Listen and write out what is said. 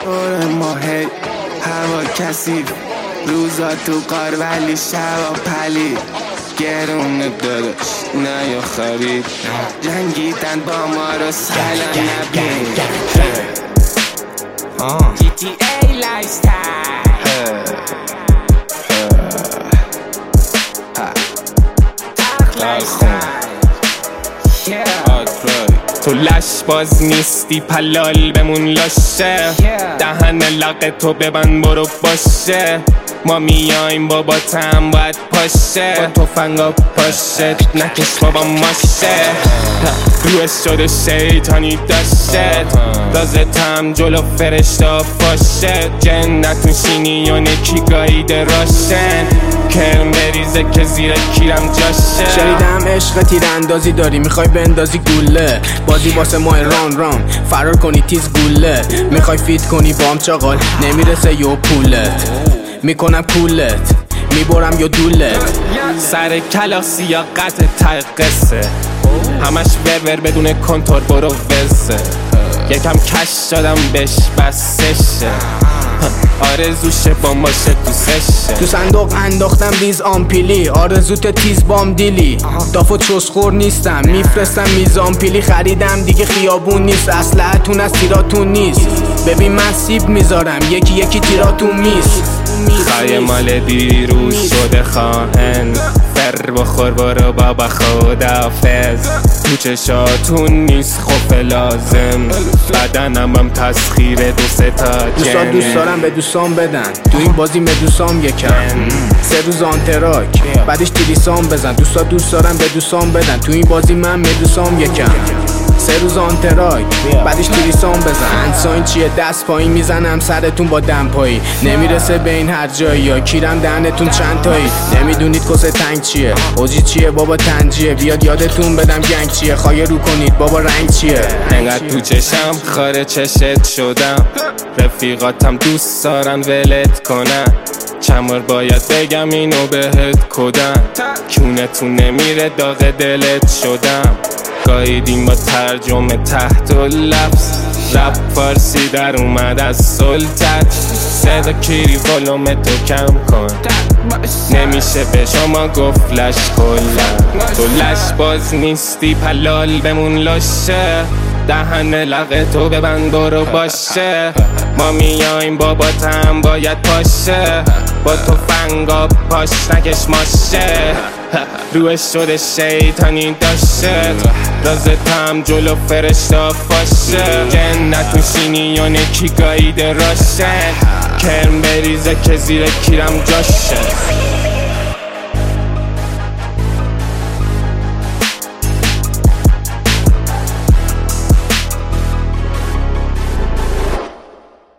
دور ماهی هوا کثیف، روزا تو قار ولی شبا پلی. گرونه داداش نه یا خرید، جنگیدن با ما رو سلام نبین. GTA lifestyle تو لش باز نیستی پلال بمون لاشه، دهن لقه تو ببند برو باشه. ما میایم بابا تم باید پاشه، با تفنگا پاشه نکش بابا ماشه. روش شده شیطانی داشته، رازه تم جلو فرشتا فاشه. جنتون شینی یا نکی گاییده راشن، کرم بریزه که زیر کیرم جاشه. شنیدم عشق تیراندازی داری، میخوای بندازی گوله. بازی واسه ماه ران فرار کنی تیز گوله. میخوای فیت کنی بام چاقال نمیرسه یو پولت، میکنم کولت میبرم یا دولت. سر کلاسی یا قطع ته قصه، همش ور بدون کنتور برو وزه. یکم کش شدم بهش بسشه، آرزوشه با ماشه دوستشه. تو صندوق انداختم ریز آمپیلی، آرزوت تیز بام دیلی. دافو چسخور نیستم میفرستم میزان پیلی. خریدم دیگه خیابون نیست، اسلحتون از تیراتون نیست. ببین من سیب میذارم یکی یکی تیراتون میست. خواهی مال دیروز شده خواهن، فر بخور برو بابا خدافز. تو چشاتون نیست خوف لازم، بدنم هم تسخیر دو سه تا دوستان دوست دارم به دوستان بدن، تو این بازی مدوسام یکم. 3 روز آنتراک بعدش تریسام بزن. دوستا دوست دارم به دوستان بدن، تو این بازی من مدوسام یکم. 3 روز آنتراک بعدش تریسام بزن. انسان چیه دست پایین میزنم سرتون با دمپایی. نمیرسه به این هر جایی یا کیرم دهنتون چند تایی. نمیدونید کسه تنگ چیه، اوجی چیه بابا تنجیه. بیاد یادتون بدم گنگ چیه، خواهی رو کنید بابا رنگ چیه. انقدر تو چشم خاره چشت شدم، رفیقاتم دوست دارن ولت کنن. چمار باید بگم اینو بهت کدن، کونتون نمیره داغ دلت شدم. گاییدیم با ترجمه تحت و لفظ، رپ فارسی در اومد از سلطت. صدا کیری ولوم تو کم کن، نمیشه به شما گفت لش کلا. تو لش باز نیستی پلال بمون لاشه، دهن لقه تو ببند برو باشه. ما میایم بابا تم باید پاشه، با تفنگا پاش نکش ماشه. روش شده شیطانی داشته، رازه تم جلو فرشتا فاشه. جنتون شینی یا نکی گاییده راشن، کرم بریزه که زیر کیرم جاشه.